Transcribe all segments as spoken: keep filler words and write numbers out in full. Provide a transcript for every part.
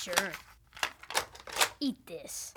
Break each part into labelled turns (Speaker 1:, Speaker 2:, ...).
Speaker 1: Sure. Eat this.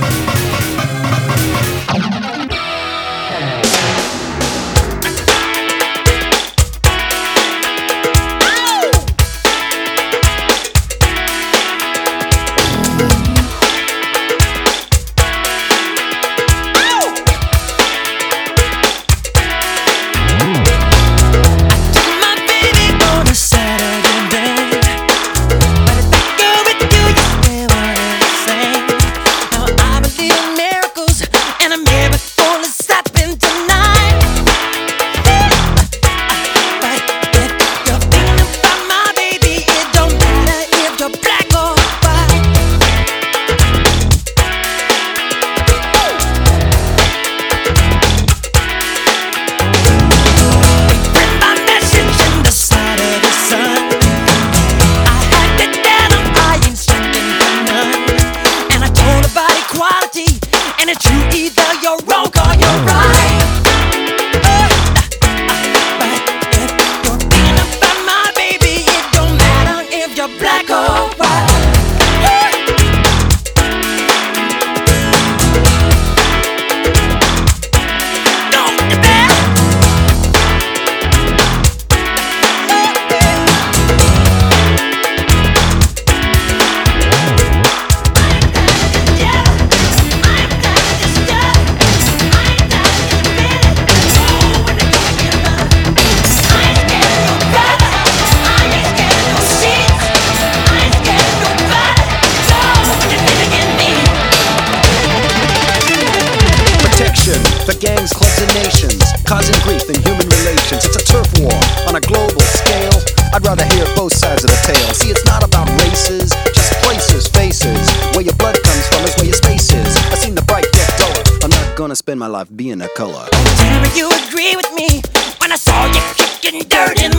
Speaker 2: And it's you, either you're wrong or you're right. Uh, uh, but if you're thinking about my baby, it don't matter if you're black or white. Don't get there.
Speaker 3: The gangs, clubs, and nations, causing grief in human relations. It's a turf war on a global scale. I'd rather hear both sides of the tale. See, it's not about races, just places, faces. Where your blood comes from is where your space is. I seen the bright get duller. I'm not gonna spend my life being a color.
Speaker 2: Tell me you agree with me when I saw you kicking dirt in